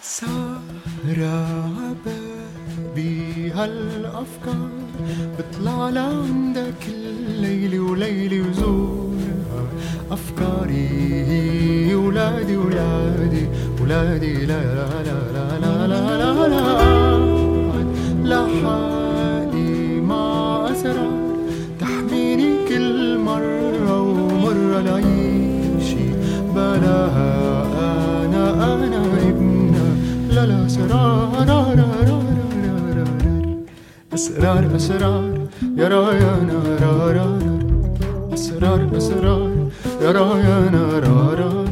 سهرة بيها الأفكار بطلع لعندك الليل وليلي وزورها أفكاري ولادي ولادي ولادي لا لا لا لا لا لا لا لحالي مع أسرار تحميني كل مرة ومرة لعيشي بلاها أنا ابنها لا لا أسرار أسرار يا رايانا أسرار أسرار يا رايانا